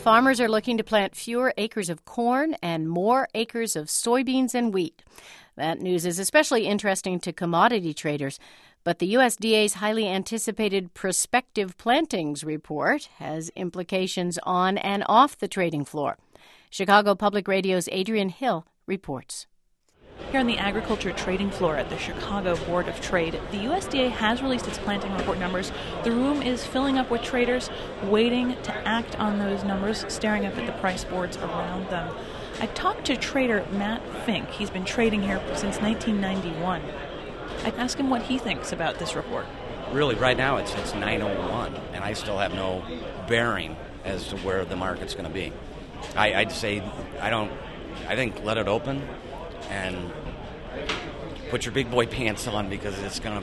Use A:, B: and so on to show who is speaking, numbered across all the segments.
A: Farmers are looking to plant fewer acres of corn and more acres of soybeans and wheat. That news is especially interesting to commodity traders. But the USDA's highly anticipated prospective plantings report has implications on and off the trading floor. Chicago Public Radio's Adrian Hill reports.
B: Here on the agriculture trading floor at the Chicago Board of Trade, the USDA has released its planting report numbers. The room is filling up with traders waiting to act on those numbers, staring up at the price boards around them. I talked to trader Matt Fink. He's been trading here since 1991. I asked him what he thinks about this report.
C: Really, right now it's 9:01, and I still have no bearing as to where the market's going to be. I'd say I think let it open and put your big boy pants on, because it's going to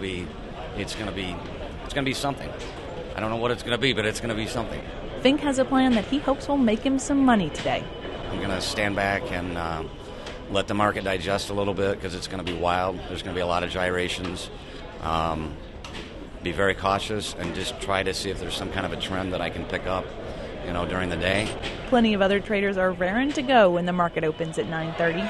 C: be something. I don't know what it's going to be, but it's going to be something.
B: Fink has a plan that he hopes will make him some money today.
C: I'm going to stand back and let the market digest a little bit, because it's going to be wild. There's going to be a lot of gyrations. Be very cautious and just try to see if there's some kind of a trend that I can pick up, during the day.
B: Plenty of other traders are raring to go when the market opens at 9:30.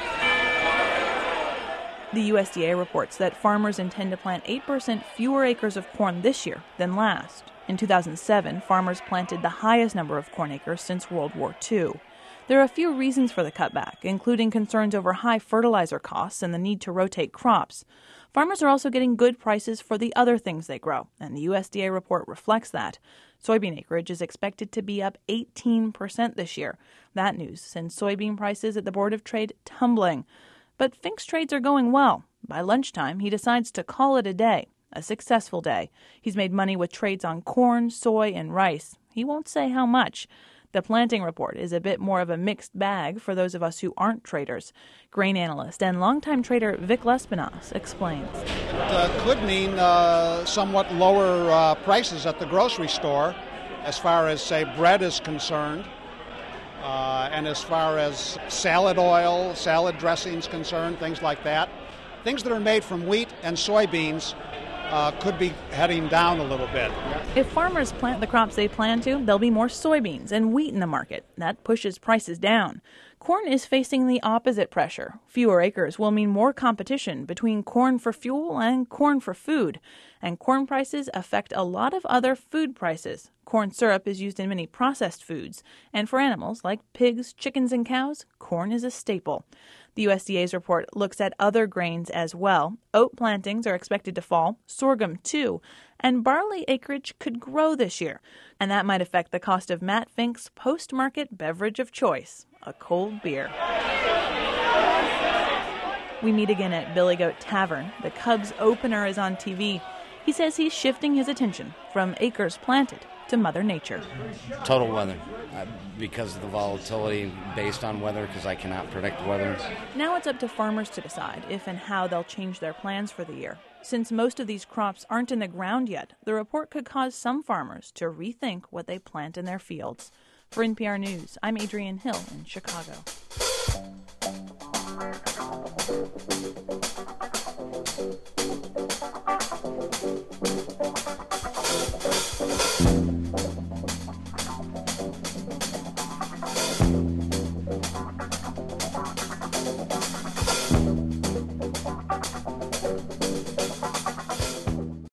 B: The USDA reports that farmers intend to plant 8% fewer acres of corn this year than last. In 2007, farmers planted the highest number of corn acres since World War II. There are a few reasons for the cutback, including concerns over high fertilizer costs and the need to rotate crops. Farmers are also getting good prices for the other things they grow, and the USDA report reflects that. Soybean acreage is expected to be up 18% this year. That news sends soybean prices at the Board of Trade tumbling. But Fink's trades are going well. By lunchtime, he decides to call it a day, a successful day. He's made money with trades on corn, soy, and rice. He won't say how much. The planting report is a bit more of a mixed bag for those of us who aren't traders. Grain analyst and longtime trader Vic Lespinasse explains.
D: It could mean somewhat lower prices at the grocery store as far as, say, bread is concerned. And as far as salad oil, salad dressings concerned, things like that. Things that are made from wheat and soybeans could be heading down a little bit.
B: If farmers plant the crops they plan to, there'll be more soybeans and wheat in the market. That pushes prices down. Corn is facing the opposite pressure. Fewer acres will mean more competition between corn for fuel and corn for food. And corn prices affect a lot of other food prices. Corn syrup is used in many processed foods. And for animals like pigs, chickens, and cows, corn is a staple. The USDA's report looks at other grains as well. Oat plantings are expected to fall, sorghum too, and barley acreage could grow this year. And that might affect the cost of Matt Fink's post-market beverage of choice, a cold beer. We meet again at Billy Goat Tavern. The Cubs opener is on TV. He says he's shifting his attention from acres planted to Mother Nature.
C: Total weather, because of the volatility based on weather, because I cannot predict weather.
B: Now it's up to farmers to decide if and how they'll change their plans for the year. Since most of these crops aren't in the ground yet, the report could cause some farmers to rethink what they plant in their fields. For NPR News, I'm Adrian Hill in Chicago.